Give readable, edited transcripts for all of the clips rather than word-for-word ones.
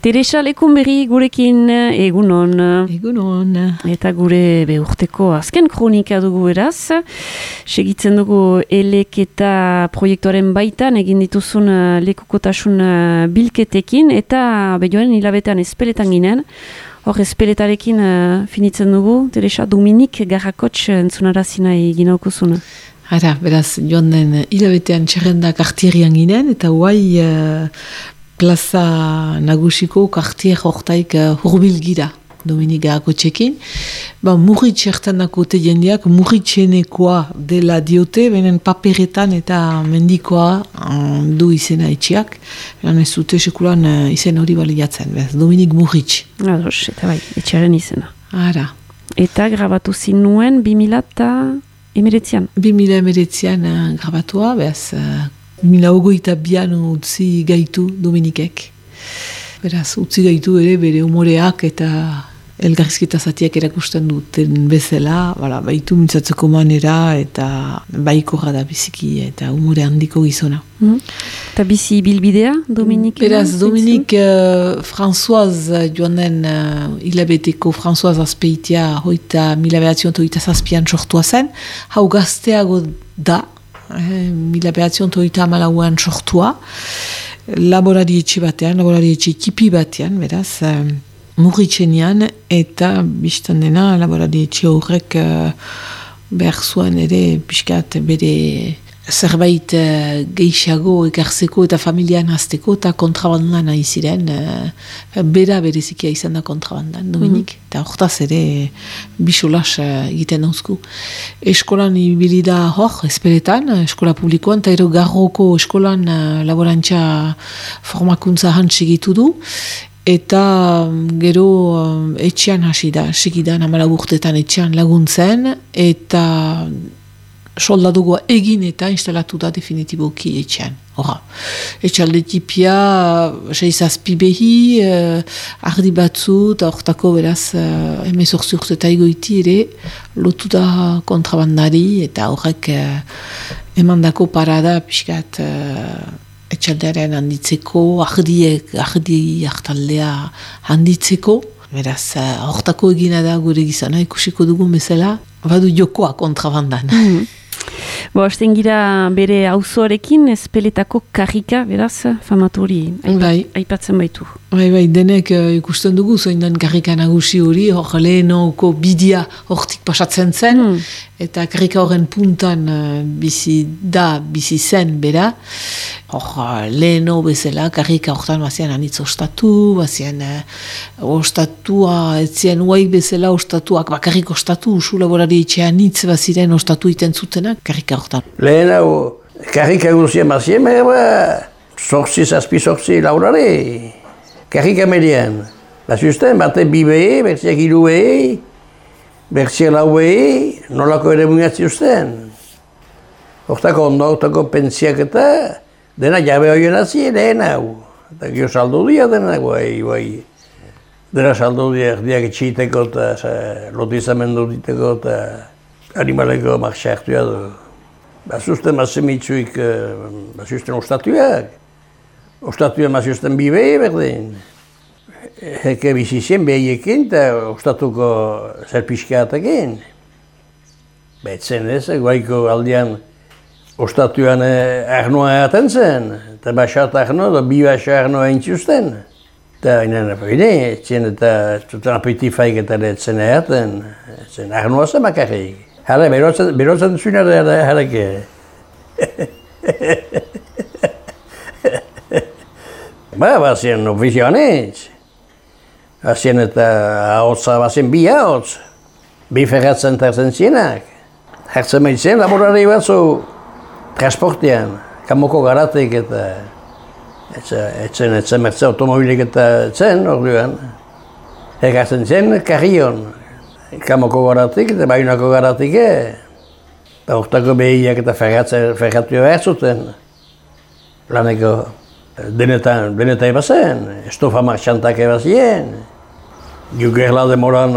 Teresa Lekunberri gurekin egunon. Egunon. Eta gure urteko azken kronika dugu eraz. Segitzen dugu eleketa proiektuaren baitan egin dituzun lekukotasun bilketekin eta behioen hilabetean espeletan ginen. Hor espeletarekin finitzen dugu. Teresa, Dominik Garrakots entzunarazina egin aukuzuna. Ara, beraz, joan den hilabetean txerrenda kartierian ginen eta guai plaza nagusiko kartier hortaik hurbil gira Dominik Garrakotsekin. Murritz ertanako jendeak murritzenekoa dela diote, benen paperetan eta mendikoa du izena etxeak. Ez dute sekulan izen hori baliatzen, Dominik Murritz. Ados, eta bai, etxearen izena. Ara. Eta grabatu zinuen 2019an. 2019an grabatua, behaz 2022an utzi gaitu Dominikek. Beraz, utzi gaitu ere bere humoreak eta elgarrizketa zatiak erakusten duten bezala, baitu mintzatzeko manera eta baikorra da biziki eta humore handiko gizona. Eta bizi bilbidea, Dominik? Beraz, Dominik Françoise joan den hilabeteko Françoise azpeitia 1937an sortua zen, hau gazteago da, 1938an sortua, laborari etxe batean, laborari etxe tipi batean, beraz, Murritzenean, eta biztan dena laborari etxe horrek behar zuen ere pixkat bere zerbait gehiago ekartzeko eta familian hazteko eta kontrabandan nahi ziren, bera berezikia izan da kontrabandan, Dominik. Eta hortaz ere bisolas egiten dauzku. Eskolan ibili da hor, espeletan, eskola publikoan, eta ero Garroko eskolan laborantza formakuntza segitu du, eta gero etxean hasi da, segidan 14 urtetan etxean laguntzen, eta soldadugoa egin eta instalatu da definitiboki etxean. Horra, etxalde tipia, 6 behi, ardi batzu, eta hortako beraz 18 urte egoiti ere, lotu da kontrabandari, eta horrek emandako parada pixkat etxaldearen handitzeko, ardi hartaldea handitzeko. Beraz, hortako egina da gure gizana ikusiko dugun bezala, badu jokoa kontrabandan. Hasten gira bere auzoarekin espeletako karrika, beraz, famatu hori aipatzen baitu. Bai, denek ikusten dugu, zoindan karrika nagusi hori, hor lehenoko bidia hortik pasatzen zen, eta karrika horren puntan bizi zen bera, hor leheno bezala, karrika hortan bazian anitz ostatu, bazian ostatua, etzien uaik bezala ostatuak, bakarrik ostatu, usu laborari etxe anitz baziren ostatu iten zutenak, karrika hortan. Lehena, karrika guzien bazien, sortzi laurari. Karrika median. Bazuzten, bate 2 behi, bertziak 3 behi, bertziak 4 behi, nolako ere mungatzi usten. Hortako ondo, hortako pentsiak eta dena jabe horien atzi, lehen hau. Eta gio saldo dia dena, guai. Dena saldo diak etxiteko eta lotizamendu diteko eta animaleko marxartua du. Bazuzten mazemitzuik, bazuzten ostatuak. Ostatuak bazuzten 2 behi berdin. Heke bizizien behiekin eta ostatuko zerpiskatekin. Betzen ez, guaiko aldean ostatuan arnoa eaten zen. Eta basat arnoa, da 2 basa arnoa entzuzten. Eta etzen eta zuten apetifaik eta etzen eaten. Etzen arnoa zen bakarrik. Hala, berotzen zuen harake. Bazien ofizioanez. Bazien eta ahotza, bazien 2 ahotz. 2 ferratzen terzen zienak. Hertzen maitzen laborari batzu transportean. Kamoko garatik eta etzen mertze automobilik eta etzen orduan. Hertzen zen karrion. Kamoko garatik eta Baionako garatik. Eta hortako behiak eta ferratu behar zuten. Laneko denetan ebazen, estofa marxantak ebazien. Gerla demoran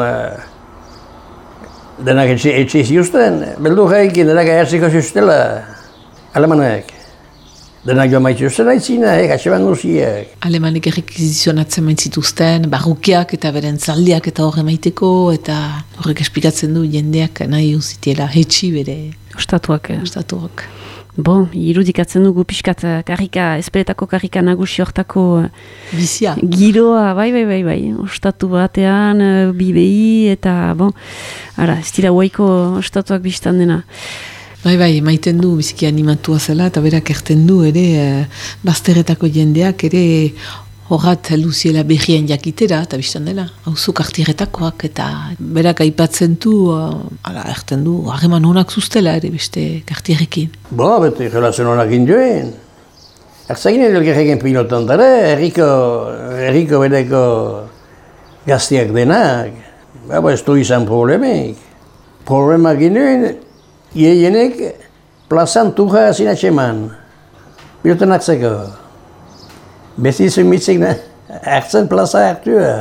denak etxe ziuzten. Beldurrekin denak ahertziko zuztela. Alemanek. Denak joan maituzten aitzina, gatxeban guziak. Alemanik errekizizionatzen maitzituzten, barrukiak eta beren zaldiak eta horre maiteko, eta horrek esplikatzen du jendeak nahi uzitiela hetxi bere Ostatuak. ostatuak. Bon, irudikatzen dugu pixkat ezpeletako karrika nagusi hortako Bizia. giroa, bai, ostatu batean, bibei, eta, bon, ara, ez dira guaiko ostatuak biztan dena. Bai, maiten du biziki animatua zela, eta berak erten du ere, bazterretako jendeak ere horrat luziela berrien jakitera, eta biztan dela, hauzu kartiretakoak, eta berak aipatzen du, erten du, harreman honak zuztela ere beste kartirekin. Bete, relazio honak induen. Ertzagin elgerreken pilotan dara, herriko bereko gaztiak denak. Ez du izan problemik. Problemak induen, ieienek plazan tuja zinatxeman. Pilotan hartzeko. Bestizu mitzik hartzen plaza hartua.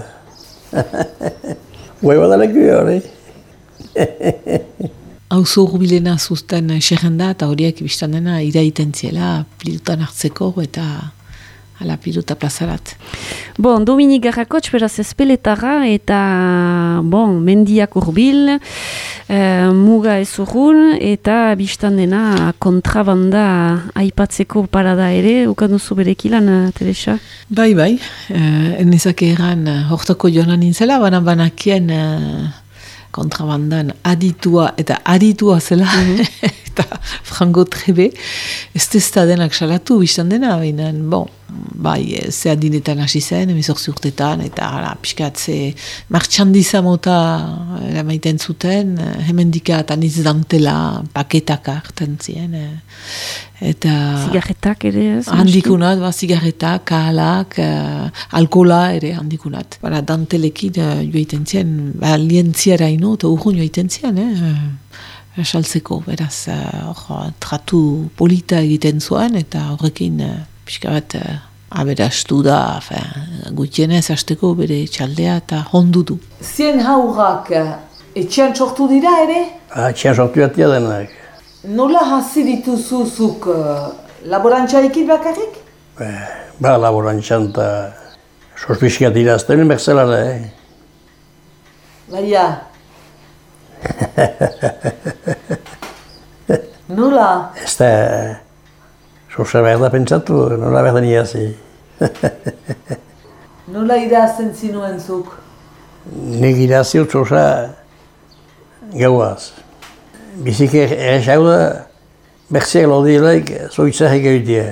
Guai badaleku hori. Auzo urbilena zuzten xerrenda eta horiek biztan dena iraiten ziela pilotan hartzeko eta ala pilota plazarat. Bon, Dominik Garrakotx, beraz ezpeletara eta, bon, mendiak urbil, muga ez urrun, eta biztan dena kontrabanda aipatzeko parada ere, ukanduzu berekilan, Teresa? Bai, enezake eran hortako joanan nintzela, banakien kontrabandan aditua zela, eta frango trebe, ez da denak salatu biztan dena, baina, bon, bai, ze adinetan hasi zen, 18 urtetan, eta pixkat ze martxandiza mota maiten zuten, hemendika eta niz dantela paketak hartzen ziren, eta zigarretak ere, ez? Handikunat, zigarretak, kahalak, alkola ere handikunat. Dantelekin joiten ziren, lientziara ino, eta urrun joiten ziren, saltzeko, beraz, tratu polita egiten zuen, eta horrekin pixka bat aberastu da, gutienez hasteko bere txaldea eta hondu du. Zien haurrak etxean sortu dira ere? Etxean sortu jatia denak. Nola hasi dituzuzuk laborantzarekin bakarrik? Laborantzan eta sospizkiat irazten berzela, Baina. Nola? Ez da, sosa behar da pentsatu, nola behar da niazi. Nola irazten zinuen zuk? Nik iraziut sosa gauaz. Bizik errexau da, bertziak lodielaik zoitzak egitea.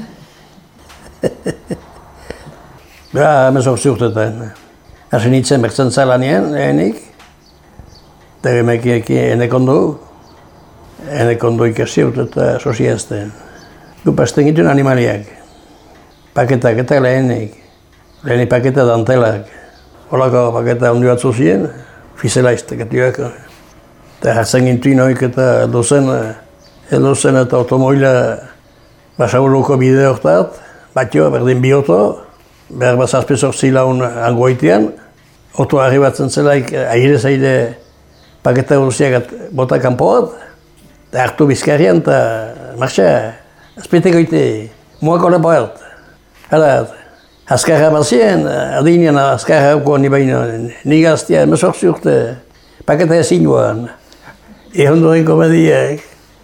Hemezortzi urtetan. Hasi nintzen bertzen zalanean, lehenik. Eta emekiek enekondo ikasiut eta sosiazten. Gupazten gituen animaliak. Paketak eta lehenik paketa dantelak. Holako paketa ondi batzu ziren, fizelaiztek atuak. Eta hartzen gintuen oik eta edozen eta automoila basaburuko bide hortat, batio, berdin bi oto, behar bat zazpezortzi laun angoitean, oto arribatzen zelaik aire paketa guziak bota kanpoat, eta hartu bizkarrian eta marxa, azpiteko ite, muako lepo hart. Hala, azkarra bazien, adinean azkarra hauko ni baino, ni gaztia, 18 urte, paketa ezin joan. Ehondoren komediak.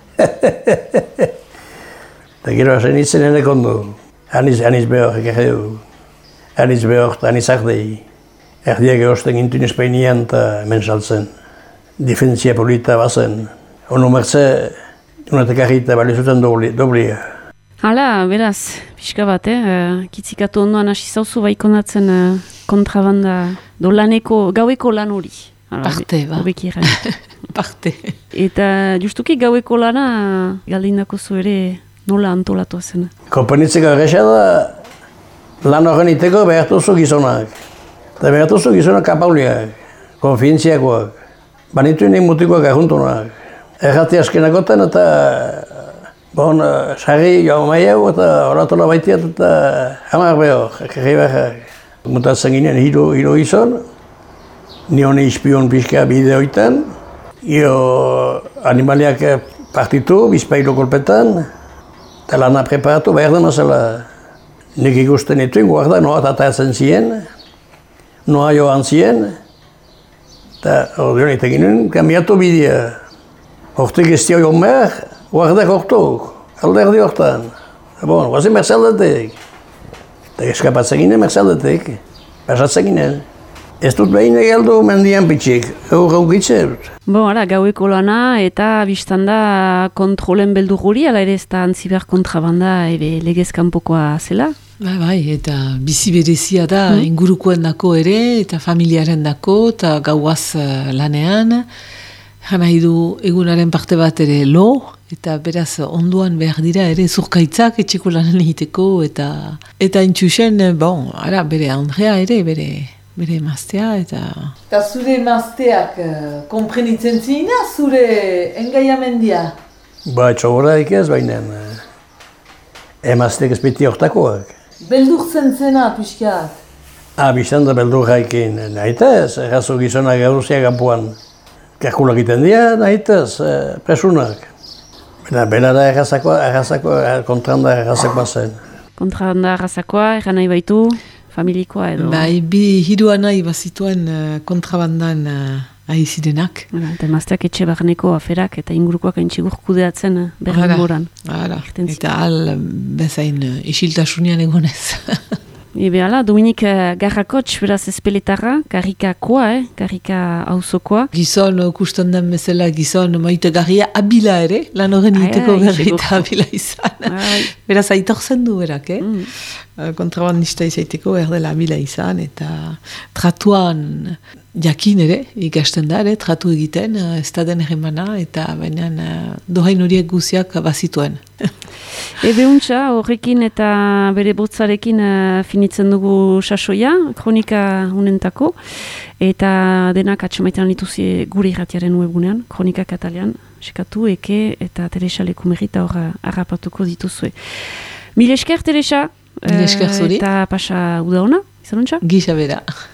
Eta gero hasen itzen enekondo. Aniz behor, ekerreu. Aniz behor, aniz ardei. Erdiak erosten gintuen Espainian eta hemen saltzen. Difentzia polita bazen. Ono mertze, unetek argita balizuten doblia. Hala, beraz, pixka bat, kitzikatu ondoan hasi zauzu baikonatzen kontrabanda gaueko lan hori. Parte, ba. Parte. Eta justuki gaueko lana galdindako zu ere nola antolatua zen? Konpenitzeko erresa da, lan horren iteko behartuzu gizonak. Eta behartuzu gizonak kapauliak, konfientziakoak. Banituen egin mutikoak ahuntunak. Errati askenakoten eta sarri joan maiau eta horatola baitiat eta hamar behor, ekerri behar. Mutatzen ginen hiru izan, ni honi ispion pixka bideoitan, animaliak partitu, bizpailu kolpetan, Eta lana preparatu behar dena zela. Nik ikusten dituen guarda noa tatatzen ziren, noa joan ziren, eta ordean egin nuen, kambiatu bidea. Hortik ez dio joan behar, guardak hortuk, alderdi hortan. Bon, guazen merzaldetek. Eta eskapatzen ginen merzaldetek, pasatzen ginen. Ez dut behin egaldu mendian pitxik, gaukitze. Ara, gaueko lana eta biztan da kontrolen beldur guri, ala ere ez da antziber kontrabanda legez kanpokoa zela? Bai, eta bizi berezia da ingurukoen dako ere, eta familiaren dako, eta gauaz lanean. Jana du egunaren parte bat ere lo, eta beraz onduan behar dira ere zurkaitzak etxeko lanen egiteko, eta intxusen, bere Andrea ere, bere emaztea, eta... Eta zure emazteak konprenitzen zina, zure engaiamendia? Txogoraik ez, baina emazteak ez beti hortakoak. Beldurtzen zena, pixkat? Biztan da beldur haikin, nahitez, errazu gizonak gauruzia gampuan. Kalkulak iten dira, nahitez, presunak. Belara errazakoa, kontranda errazakoa zen. Kontranda errazakoa, erran nahi baitu, familikoa edo? Bi hirua nahi bazituen kontrabandan aizidenak. Eta emazteak etxe barneko aferak eta ingurukoak aintxigur kudeatzen berdin moran. Eta bezain isiltasunean egonez. Behala, Dominik Garrakotx, beraz ezpeletarra, karrikakoa, karrika auzokoa. Gizon, kusten den bezala gizon maitegarria abila ere, lan horren egiteko berrita abila izan. Beraz, aitortzen du berak, kontrabandista izaiteko erdela abila izan, eta tratuan jakin ere, ikasten da ere, tratu egiten, ez da den erremana, eta baina dohain horiek guziak bazituen. Untxa, horrekin eta bere botzarekin finitzen dugu sasoia, kronika unentako, eta denak atxamaitan dituzi gure irratiaren webunean, kronika katalean, sekatu, eke, eta Teresa Lekumerita hor harrapatuko dituzue. Mil esker, Teresa. Mil esker zuri. Eta pasa uda ona, izan untxa? Gisa bera.